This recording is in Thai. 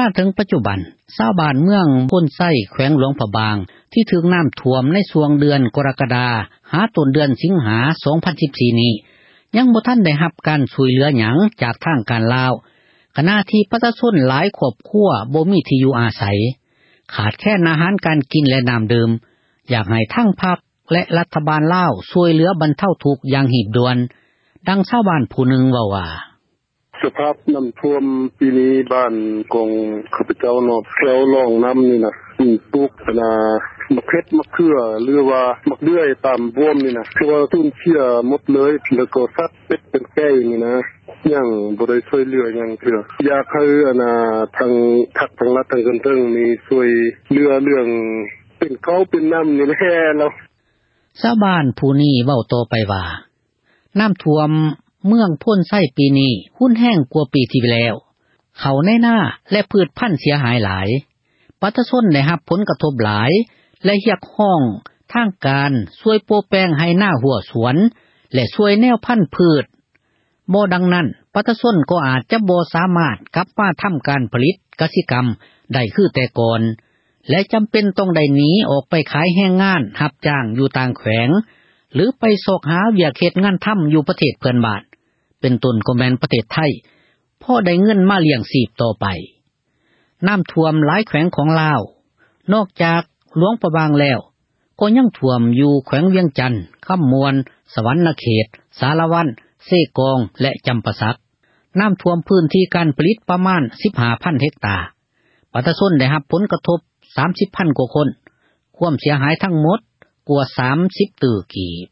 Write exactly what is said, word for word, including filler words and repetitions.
มาถึงปัจจุบันชาวบ้านเมืองพ้นไส้แขวงหลวงพระบางที่ถึงน้ำท่วมในช่วงเดือนกรกฎาคมหาต้นเดือนสิงหาสองพันสิบสี่นี้ยังบ่ทันได้รับการช่วยเหลือหยังจากทางการลาวขณะที่ประชาชนหลายครอบครัวบ่มีที่อยู่อาศัยขาดแคลนอาหารการกินและน้ำดื่มอยากให้ทั้งภาคและรัฐบาลลาวช่วยเหลือบรรเทาทุกข์อย่างหีบด่วนดังชาวบ้านผู้หนึ่งเว้าว่าสภาพน้ำท่วมปีนี้บ้านของข้าพเจ้าเนาะแถวร่องน้ำนี่นะปลูกนามะเขือมะเขือหรือว่ามะเดื่อยตามบ่วมนี่นะคือว่าทุ่นเชี่ยหมดเลยแล้วก็สัตว์เป็ดเป็นไก่นี่นะยังบ่ได้ช่วยเหลือหยังเถื่ออยากให้อันน่ะทางทักทางรัฐทางเทิงมีช่วยเหลือเรื่องเป็นเขาเป็นน้ำนี่แหละแล้วชาวบ้านผู้นี้เว้าต่อไปว่าน้ำท่วมเมืองพ้นไส้ปีนี้หุ้นแห้งกว่าปีที่แล้วเขาในหน้าและพืชพันธุ์เสียหายหลายประชาชนได้รับผลกระทบหลายและเรียกร้องทางการช่วยโปรแปลงให้หน้าหัวสวนและช่วยแนวพันธุ์พืชบ่ดังนั้นประชาชนก็อาจจะบ่สามารถกลับมาทำการผลิตกสิกรรมได้คือแต่ก่อนและจำเป็นต้องได้หนีออกไปขายแรงงานรับจ้างอยู่ต่างแขวงหรือไปสอกหาเวียกเฮ็ดงานทำอยู่ประเทศเพื่อนบ้านเป็นต้นก็แม่นประเทศไทยพอได้เงินมาเลี้ยงชีพต่อไปน้ำท่วมหลายแขวงของลาวนอกจากหลวงพระบางแล้วก็ยังท่วมอยู่แขวงเวียงจันทน์คำมวนสวรรณเขตสารวันเซกองและจำปาสักน้ำท่วมพื้นที่การผลิตประมาณ สิบห้าพัน เฮกตาร์ประชาชนได้รับผลกระทบ สามสิบพัน กว่าคนความเสียหายทั้งหมดกว่าสามสิบตื้อกีบ